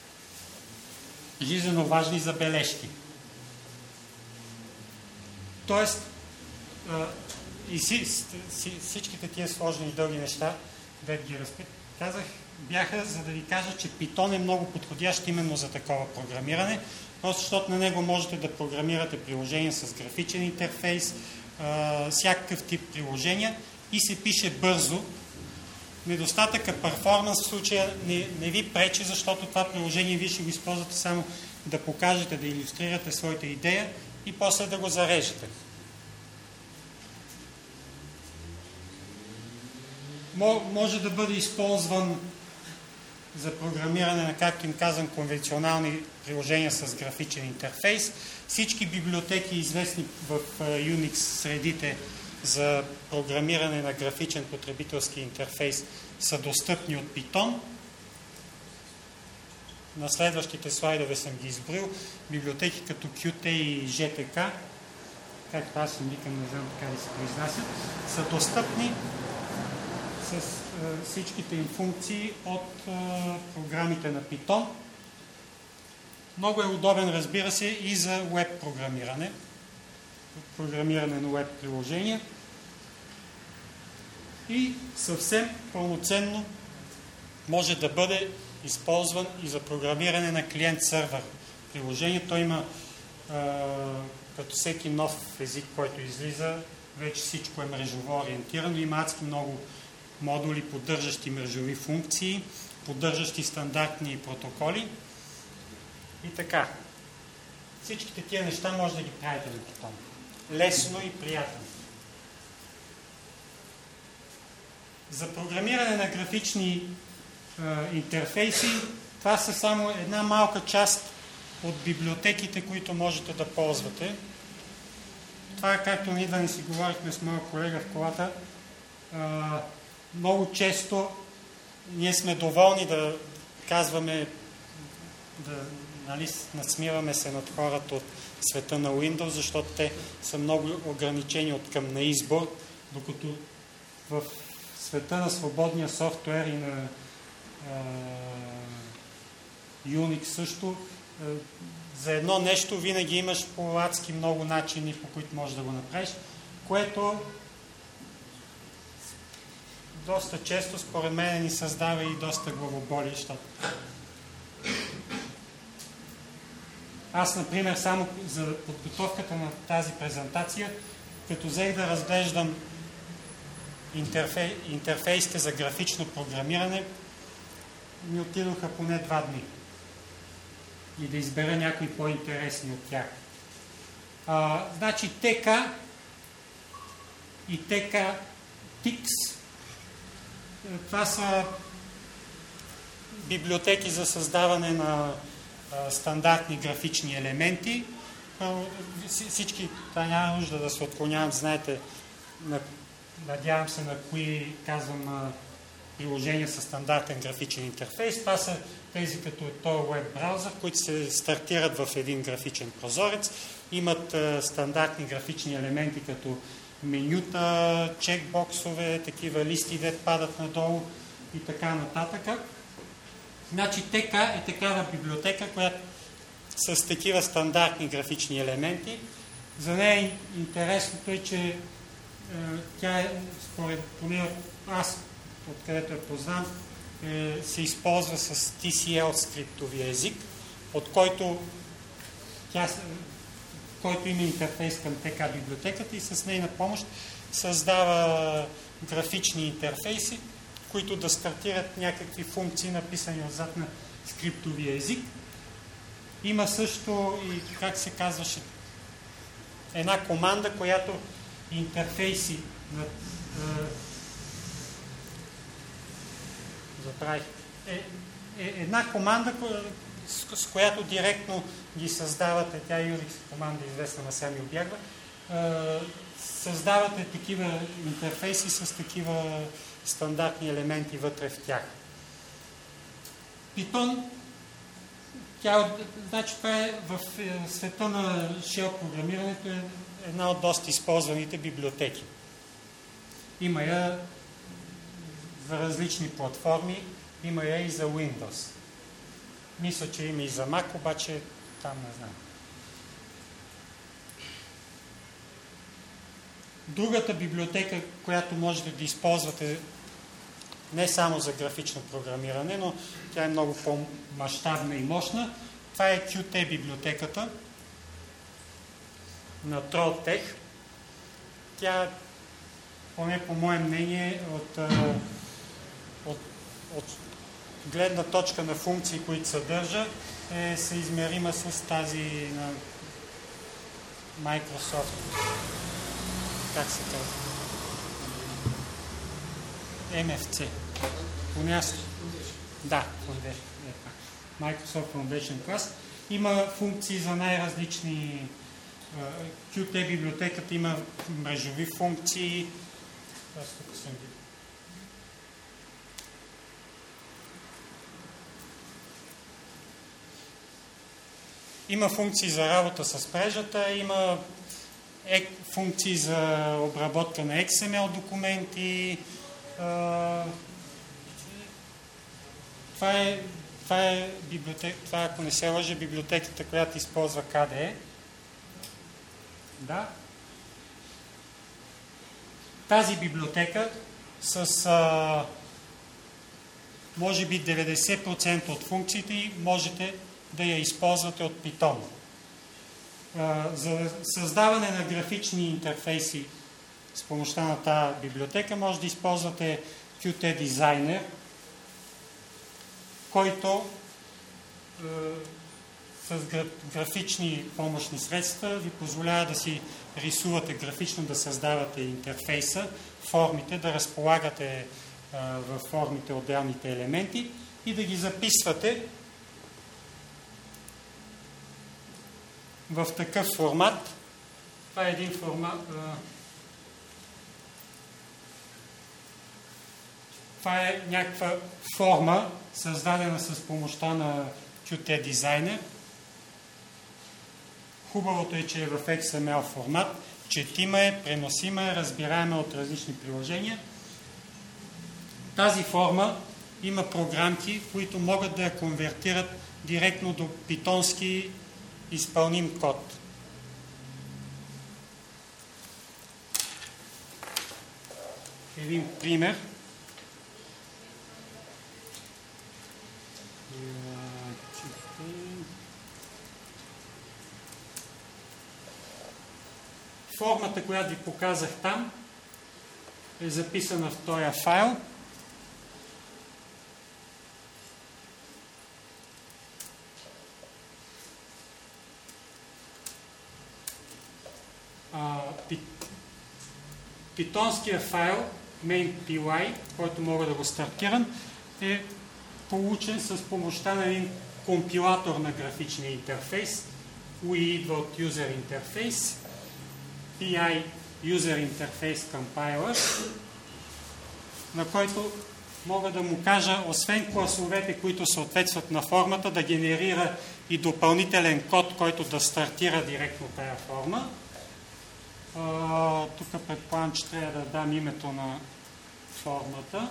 жизненно важни забележки. Тоест, и си, си, всичките тия сложни и дълги неща, дет ги разказах, бяха за да ви кажа, че Python е много подходящ именно за такова програмиране, просто защото на него можете да програмирате приложения с графичен интерфейс, всякакъв тип приложения и се пише бързо. Недостатъка перформанс в случая не, не ви пречи, защото това приложение вие ще го използвате само да покажете, да илюстрирате своята идея и после да го зарежете. Може да бъде използван за програмиране на, както им казвам, конвенционални приложения с графичен интерфейс. Всички библиотеки, известни в Unix средите за програмиране на графичен потребителски интерфейс, са достъпни от Python. На следващите слайдове съм ги изброил. Библиотеки като Кю Ти и Жи Ти Кей, както аз им викам, не знам така да се произнасят, са достъпни с е, всичките им функции от е, програмите на Python. Много е удобен, разбира се, и за веб програмиране. Програмиране на веб приложения. И съвсем пълноценно може да бъде използван и за програмиране на клиент-сървър приложение. Той има, е, като всеки нов език, който излиза, вече всичко е мрежово ориентирано. Има адски много модули, поддържащи мрежови функции, поддържащи стандартни протоколи и така. Всичките тия неща може да ги правите на Python. Лесно и приятно. За програмиране на графични е, интерфейси, това са само една малка част от библиотеките, които можете да ползвате. Това е, както ние да не си говорихме с моя колега в колата, е, много често ние сме доволни да казваме, да, нали, надсмиваме се над хората от света на Windows, защото те са много ограничени от към на избор, докато в света на свободния софтуер и на а, Unix също, а, за едно нещо винаги имаш по адски много начини, по които можеш да го направиш, което доста често, според мен, ни създава и доста главоболи, защото аз, например, само за подготовката на тази презентация, като взех да разглеждам интерфей, интерфейсите за графично програмиране, ми отидоха поне два дни. И да избера някои по-интересни от тях. А, значи Ти Кей и Ти Кей Тикс, това са библиотеки за създаване на а, стандартни графични елементи. А, всички, това няма нужда да се отклонявам, знаете, на, надявам се на кои, казвам, а, приложения с стандартен графичен интерфейс. Това са тези като е този веб браузър, които се стартират в един графичен прозорец. Имат а, стандартни графични елементи като менюта, чекбоксове, такива листи, де падат надолу и така нататък. Значи Ти Кей е такава библиотека, която с такива стандартни графични елементи. За нея интересното е, че е, тя е, според поне аз, откъдето я познам, е, се използва с Ти Си Ел скриптовия език, от който тя който има интерфейс към Ти Кей библиотеката и с нейна помощ създава графични интерфейси, които да стартират някакви функции, написани отзад на скриптовия език. Има също и, как се казваше, една команда, която интерфейси на... Е, забравих. Е, е, една команда, с, с която директно ги създавате, тя е Unix команда, известна, на сега ми обягва, е, създавате такива интерфейси с такива стандартни елементи вътре в тях. Python, тя, значи това е в света на shell програмирането е една от доста използваните библиотеки. Има я за различни платформи, има я и за Windows. Мисля, че има и за Mac, обаче там не знам. Другата библиотека, която можете да използвате не само за графично програмиране, но тя е много по-мащабна и мощна, това е кю ти библиотеката на Trolltech. Тя, поне по мое мнение, от, от, от гледна точка на функции, които съдържа, е съизмерима с тази на Microsoft. Как се казва? Ем Еф Си. Понясно. Да, Microsoft Foundation Class. Има функции за най-различни. кю ти библиотеката има мрежови функции. Аз тук съм ги. Има функции за работа с мрежата, има е, функции за обработка на Екс Ем Ел документи. Това е, това е библиотека, това, ако не се лъжа, библиотеката, която използва Ка Де Е. Да. Тази библиотека с а, може би деветдесет процента от функциите ѝ можете да я използвате от Python. А, за създаване на графични интерфейси с помощта на тази библиотека може да използвате кю ти Designer, който е, с графични помощни средства ви позволява да си рисувате графично, да създавате интерфейса, формите, да разполагате е, във формите отделните елементи и да ги записвате в такъв формат. Това е един формат. Е, това е някаква форма, създадена с помощта на кю ти Designer. Хубавото е, че е в Екс Ем Ел формат, четима е, преносима е, разбираема от различни приложения. Тази форма има програмки, които могат да я конвертират директно до питонски изпълним код. Един пример. Формата, която ви показах там, е записана в този файл. Питонския файл main.py, който мога да го стартирам, е получен с помощта на един компилатор на графичния интерфейс. У И идва от User Interface, пи ай User Interface Compiler, на който мога да му кажа, освен класовете, които съответстват на формата, да генерира и допълнителен код, който да стартира директно тая форма. А, тук предполагам, че трябва да дам името на формата.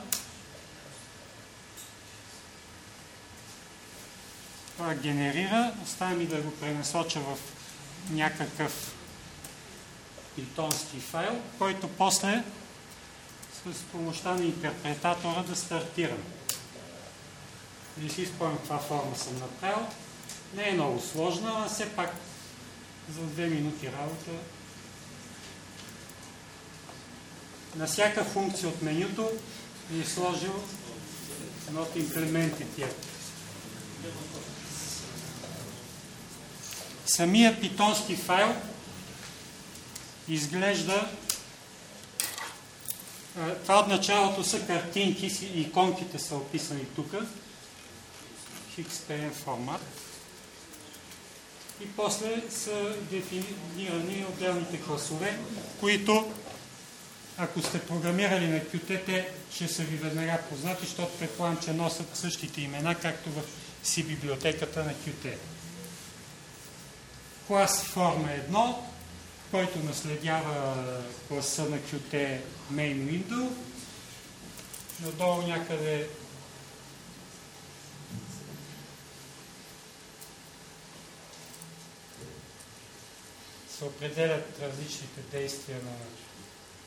Това генерира. Оставям и да го пренасоча в някакъв питонски файл, който после с помощта на интерпретатора да стартирам. Не си спомням каква форма съм направил. Не е много сложна, а все пак за две минути работа. На всяка функция от менюто ми е сложил not implemented yet. Самия питонски файл изглежда. Това от началото са картинки, иконките са описани тук. икс пи ем формат. И после са дефинирани отделните класове, които, ако сте програмирали на кю ти, те ще са ви веднага познати, защото предполагам, че носят същите имена, както в си библиотеката на кю ти. Клас форма едно, който наследява класа на кю ти Main Window. Надолу някъде се определят различните действия на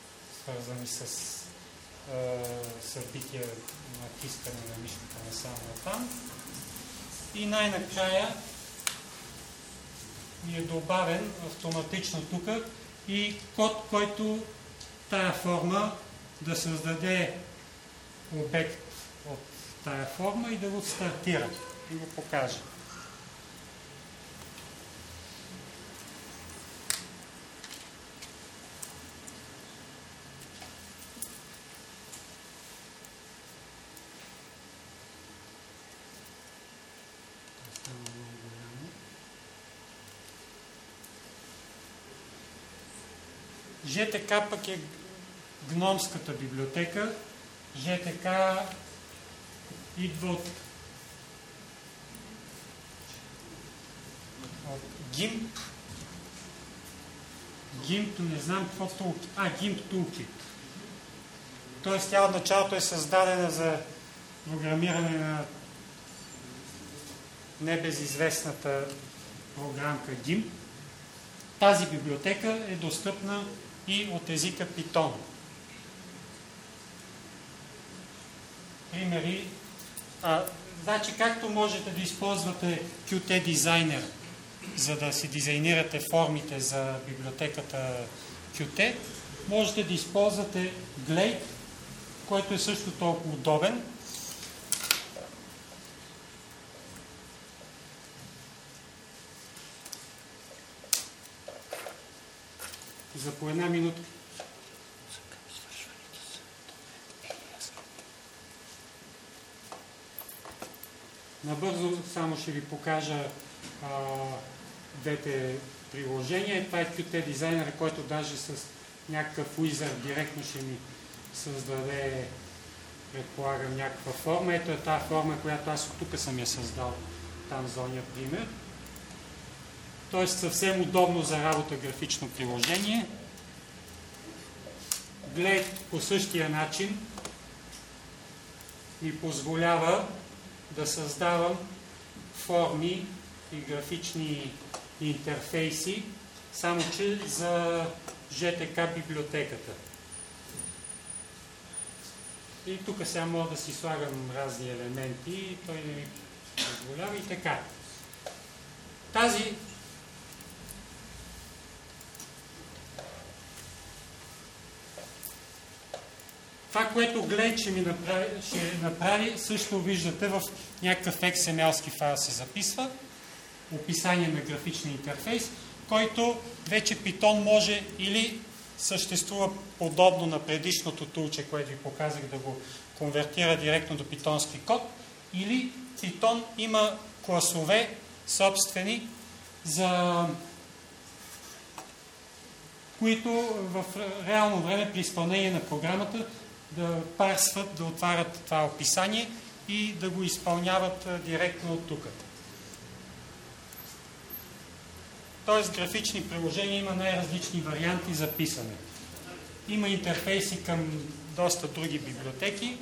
свързани с събития натискане на мишката насам натам. И най-накрая ми е добавен автоматично тук и код, който тая форма да създаде обект от тая форма и да го стартира и го покаже. Ж Т К пък е гномската библиотека. Ж Т К идва от, от гимп. гимп, не знам какво Toolkit. А, гимп Toolkit. Тоест тя от началото е създадена за програмиране на небезизвестната програмка гимп. Тази библиотека е достъпна и от езика Python. Примери. А, значи, както можете да използвате Qt Designer, за да си дизайнирате формите за библиотеката Qt, можете да използвате Glade, който е също толкова удобен. За по една минута. Набързо само ще ви покажа а, двете приложения. Това е Qt Designer, който даже с някакъв wizard директно ще ми създаде, предполагам, някаква форма. Ето е тази форма, която аз тук съм я създал, там за ония пример. Тоест съвсем удобно за работа графично приложение. Glade по същия начин ми позволява да създавам форми и графични интерфейси, само че за Ж Т К библиотеката. И тук сега мога да си слагам разни елементи и той не ми позволява и така. Тази Това, което Glade ще ми направи, ще направи, също виждате в някакъв Х Т М Л-ски файл се записва, описание на графичния интерфейс, който вече Python може или съществува подобно на предишното тулче, което ви показах, да го конвертира директно до питонски код, или Python има класове собствени, за които в реално време при изпълнение на програмата да парсват, да отварят това описание и да го изпълняват директно от тук. Тоест графични приложения има най-различни варианти за писане. Има интерфейси към доста други библиотеки.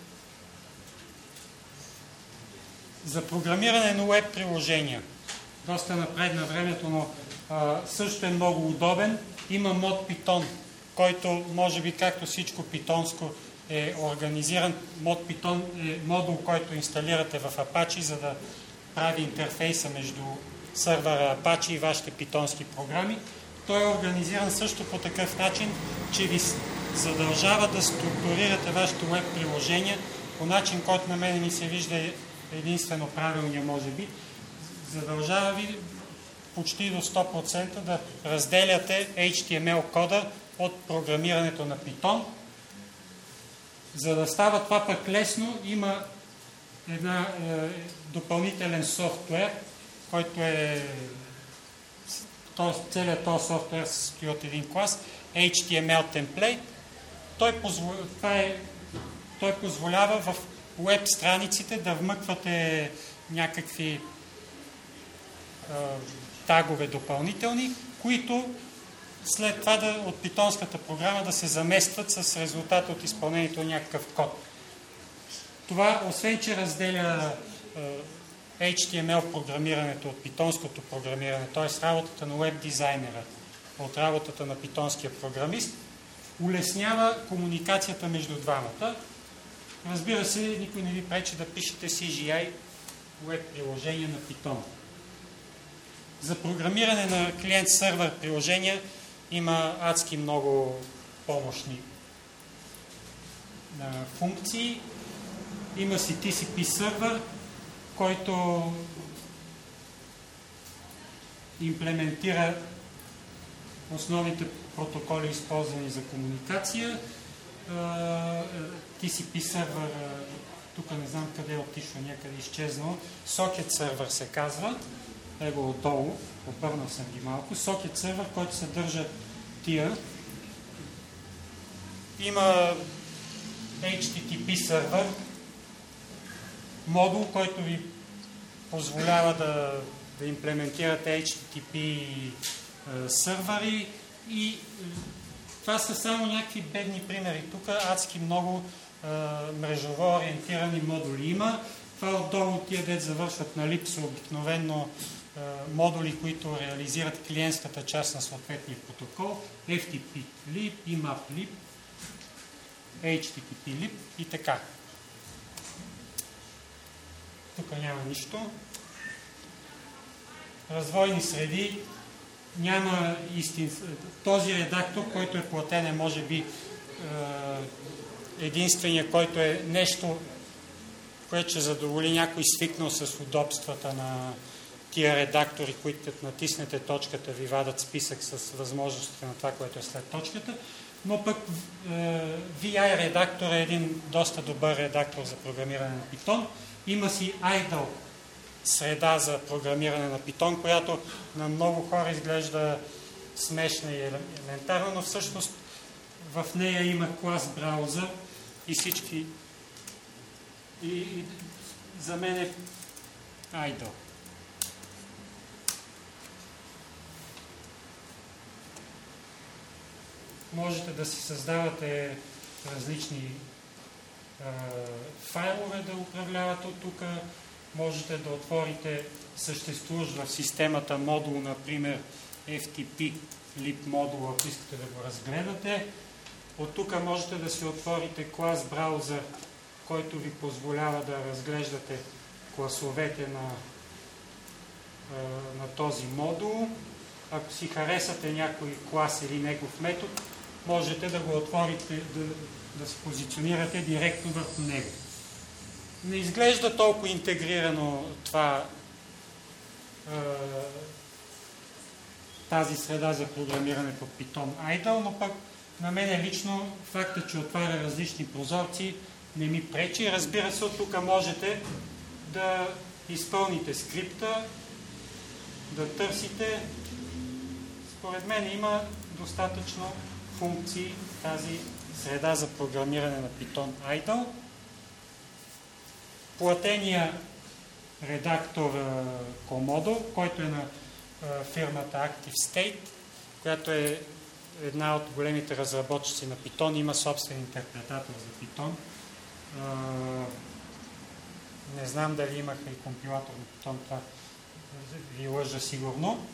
За програмиране на уеб приложения. Доста напред на времето, но а, също е много удобен. Има мод Python, който може би както всичко питонско е организиран. Мод Python е модул, който инсталирате в Apache, за да прави интерфейса между сървъра Apache и вашите питонски програми. Той е организиран също по такъв начин, че ви задължава да структурирате вашето веб приложение по начин, който на мен ми се вижда единствено правилния, може би. Задължава ви почти до сто процента да разделяте Ейч Ти Ем Ел кода от програмирането на Python. За да става това пък лесно, има една е, допълнителен софтуер, който е целият този софтуер се състои от един клас, Ейч Ти Ем Ел Template. Той, позвол... това е... Той позволява в веб страниците да вмъквате някакви е, тагове допълнителни, които след това да, от питонската програма да се заместват с резултата от изпълнението на някакъв код. Това, освен че разделя е, Ейч Ти Ем Ел програмирането от питонското програмиране, т.е. работата на веб дизайнера от работата на питонския програмист, улеснява комуникацията между двамата. Разбира се, никой не ви пречи да пишете си джи ай веб приложение на Python. За програмиране на клиент-сървър приложения има адски много помощни функции. Има си ти си пи сървър, който имплементира основните протоколи, използвани за комуникация. ти си пи сървър, тук не знам къде е отишло, някъде изчезнал. Socket сървър се казва. Его отдолу, обърнал съм ги малко. Socket сървър, който съдържа тия. Има ейч ти ти пи сървър, модул, който ви позволява да, да имплементирате ейч ти ти пи сървъри и това са само някакви бедни примери. Тук адски много е, мрежово ориентирани модули има. Това отдолу тия дет завършват на лип са обикновено е, модули, които реализират клиентската част на съответния протокол. еф ти пи lib, имап lib, ейч ти ти пи lib и така. Тук няма нищо. Развойни среди. Няма истин... Този редактор, който е платен, е може би единствения, който е нещо, което ще задоволи някой свикнал с удобствата на тия редактори, които натиснете точката, ви вадат списък с възможностите на това, което е след точката. Но пък ви ай редактор е един доста добър редактор за програмиране на Python. Има си idle среда за програмиране на Python, която на много хора изглежда смешна и елементарна, но всъщност в нея има клас браузър и всички и, и за мен е idle. Можете да си създавате различни е, файлове да управлявате от тук. Можете да отворите съществуващ в системата модул, например еф ти пи lib модул, ако искате да го разгледате. От тук можете да си отворите клас браузър, който ви позволява да разглеждате класовете на, на този модул. Ако си харесате някой клас или негов метод, можете да го отворите, да, да се позиционирате директно върху него. Не изглежда толкова интегрирано това, тази среда за програмиране по Python idle, но пък на мен лично факта, че отваря различни прозорци, не ми пречи. Разбира се, от тук можете да изпълните скрипта, да търсите. Според мен има достатъчно функции тази среда за програмиране на Python idle. Платения редактор Komodo, който е на фирмата Active State, която е една от големите разработчици на Python, има собствен интерпретатор за Python. Не знам дали имаха и компилатор на Python, това ви лъжа сигурно.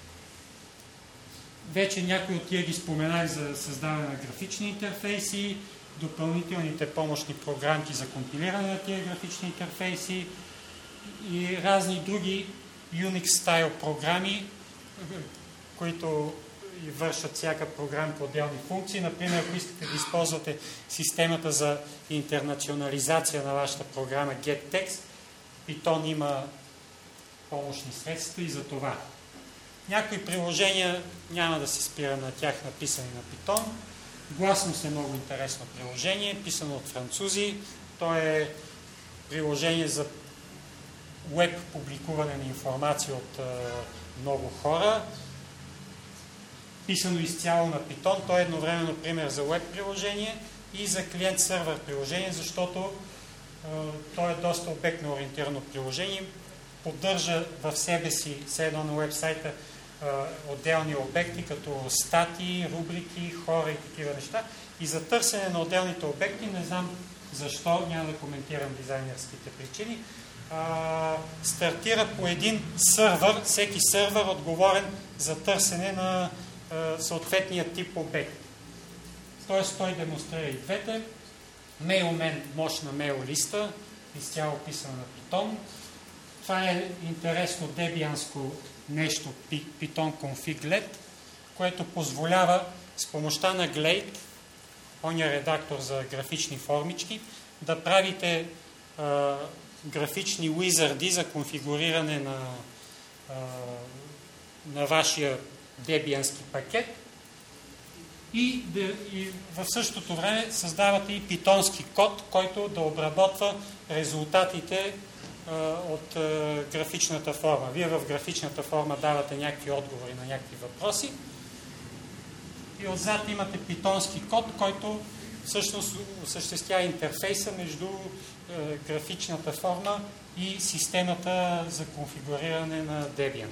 Вече някои от тия ги споменах за създаване на графични интерфейси, допълнителните помощни програмки за компилиране на тия графични интерфейси и разни други Unix style програми, които вършат всяка програма по отделни функции. Например, ако искате да използвате системата за интернационализация на вашата програма getText, Python има помощни средства и за това. Някои приложения няма да се спира на тях, написани на Python. Гласност е много интересно приложение, писано от французи. То е приложение за веб публикуване на информация от е, много хора. Писано изцяло на Python. То е едновременно пример за веб приложение и за клиент-сървър приложение, защото е, то е доста обектно ориентирано приложение. Поддържа в себе си, все едно на уебсайта, отделни обекти, като статии, рубрики, хора и такива неща. И за търсене на отделните обекти, не знам защо, няма да коментирам дизайнерските причини, а, стартира по един сървър, всеки сървър отговорен за търсене на а, съответния тип обект. т.е. той демонстрира и двете. Mailman, мощна мейл листа, изцяло писана на Python. Това е интересно дебианско нещо, Python config.let, което позволява с помощта на Glade, ония редактор за графични формички, да правите а, графични уизарди за конфигуриране на, а, на вашия дебиански пакет и, да, и в същото време създавате и питонски код, който да обработва резултатите а, от а, графичната форма. Вие в графичната форма давате някакви отговори на някакви въпроси и отзад имате питонски код, който всъщност осъществява интерфейса между е, графичната форма и системата за конфигуриране на Debian.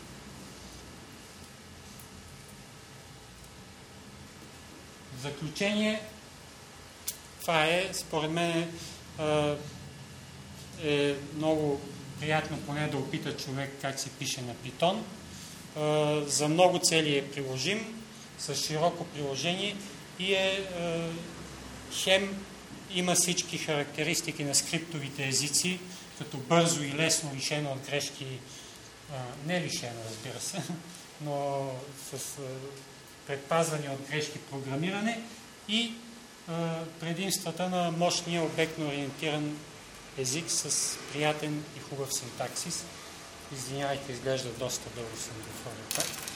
В заключение, това е, според мен, е, е много приятно поне да опита човек как се пише на Python. Е, за много цели е приложим, с широко приложение и е, е хем има всички характеристики на скриптовите езици, като бързо и лесно, лишено от грешки, а, не лишено, разбира се, но с а, предпазване от грешки програмиране и а, предимствата на мощния обектно ориентиран език с приятен и хубав синтаксис. Извинявайте, изглежда доста дълго съм говорил.